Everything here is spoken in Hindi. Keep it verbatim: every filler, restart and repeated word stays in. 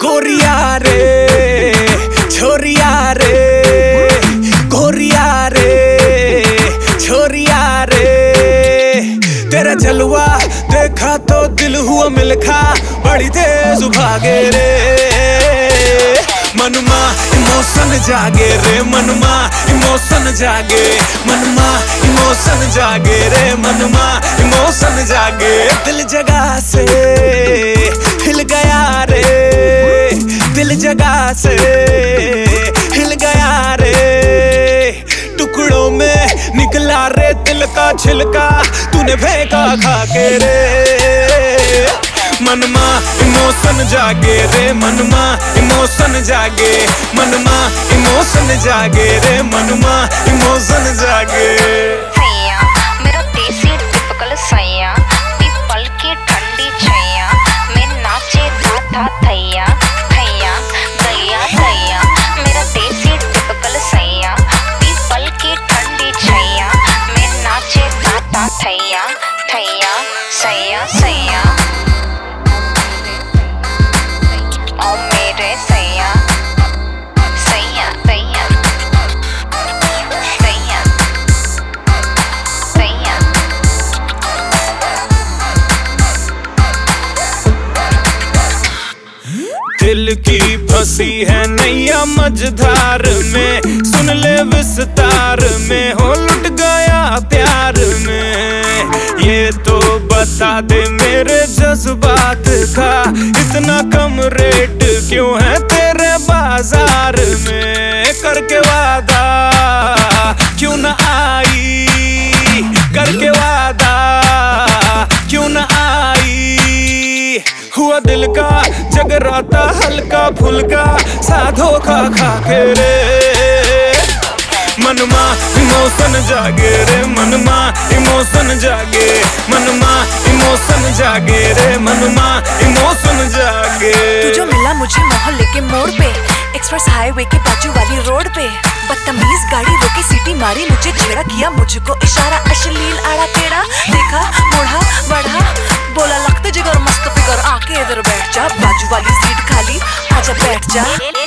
गोरिया रे छोरिया रे, गोरिया रे छोरिया रे, तेरा जलवा देखा तो दिल हुआ मिलखा, बड़ी तेज भागे रे मनमा इमोशन जागे रे, मनमा इमोशन जागे, मनमा इमोशन जागे रे, मनमा इमोशन जागे। दिल जगह से हिल गया रे, दिल जगह से हिल गया रे, टुकड़ों में निकला रे दिल का छिलका, तूने फेंका खा के रे मनमा इमोशन जागे रे, मनमा इमोशन जागे, मनमा इमोशन जागे रे, मनमा इमोशन जागे। सैया मेरा देसी टिपिकल सैया, पीपल की ठंडी छैया, मैं नाचे था था थैया थैया दैया दैया, मेरा देसी टिपिकल सैया, पीपल की ठंडी छैया, मैं नाचे था था थैया थैया सैया सैया। ओ मेरे सैया सैया सैया सैया सैया। दिल की फंसी है नैया मझधार में, सुन ले विस्तार में, हो लुट गया प्यार में, ये तो बता दे मेरे जज्बात का इतना कम रेट क्यों है तेरे बाजार में, करके वादा क्यों न आई, करके वादा क्यों न आई, हुआ दिल का जगराता हल्का फुल्का सा धोखा खा के रे मनमा इमोशन जागे रे, मनमा इमोशन जागे, मनमा इमोशन जागे रे, मनमा इमोशन जागे। तू जो मिला मुझे मोहल्ले के मोड़ पे, एक्सप्रेस हाईवे के बाजू वाली रोड पे, बदतमीज गाड़ी रोकी सीटी मारी, मुझे छेड़ा किया मुझको इशारा, अश्लील आड़ा टेढ़ा देखा मोड़ा बढ़ा, बोला लगते जिगर मस्त फिगर, आके इधर बैठ जा, बाजू वाली सीट खाली आजा बैठ जा।